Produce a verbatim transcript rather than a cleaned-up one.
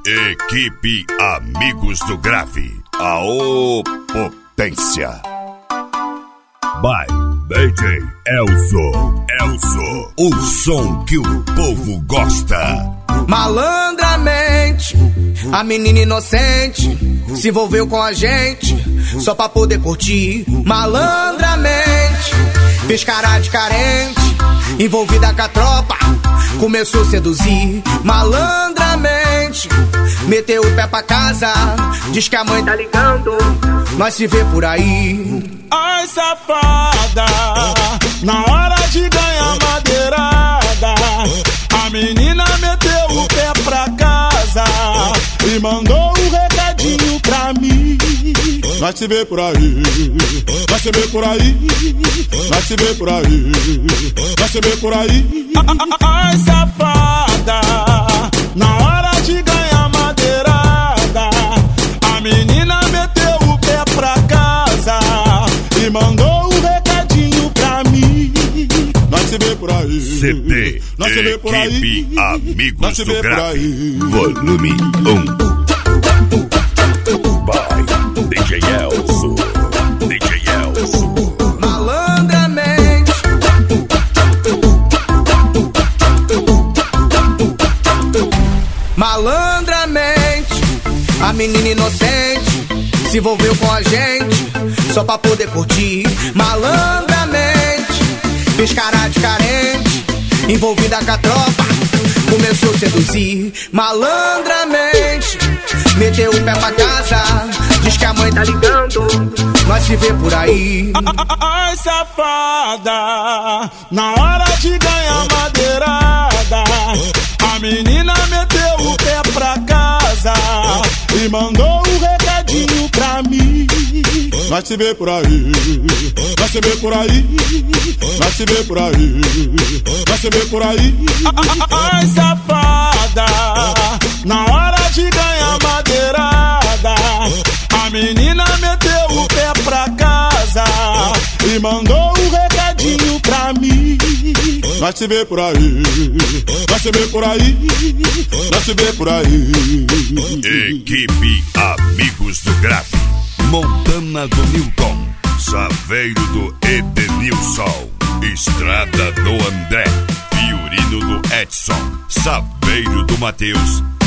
Equipe Amigos do Grave, a potência. By D J Elzo, Elzo, o som que o povo gosta. Malandramente, a menina inocente se envolveu com a gente só pra poder curtir. Malandramente, fez cara de carente, envolvida com a tropa, começou a seduzir. Malandramente, meteu o pé pra casa, diz que a mãe tá ligando, nós se vê por aí. Ai, safada, na hora de ganhar madeirada, a menina meteu o pé pra casa e mandou um recadinho pra mim. Nós se vê por aí, nós se vê por aí, nós se vê por aí, nós se vê por aí. Ai, safada, na hora de ganhar madeirada, a menina meteu o pé pra casa e mandou um recadinho pra mim. Nós se vê por aí, C D, nós se vê por aí, Equipe Amigos nós se do vê por Grave, aí. volume um. By D J Elzo, D J Elzo. Malandramente, malandramente, a menina inocente se envolveu com a gente só pra poder curtir. Malandramente, fez cara de carente, envolvida com a tropa, começou a seduzir. Malandramente, meteu o pé pra casa, diz que a mãe tá ligando, nós se vê por aí. Ai, safada, na hora de ganhar madeirada, a menina meteu o pé pra casa e mandou um recadinho pra mim. Nós se vê por aí, nós se vê por aí, nós se vê por aí, nós se vê por aí. Ai, safada, na hora de ganhar madeirada, a menina meteu o pé pra casa e mandou um recadinho pra mim. Nós se vê por aí, nós se vê por aí, nós se vê por aí. Equipe Amigos do Grave, Montana do Newton, Saveiro do Edenilson, Estrada do André, Fiorino do Edson, Saveiro do Matheus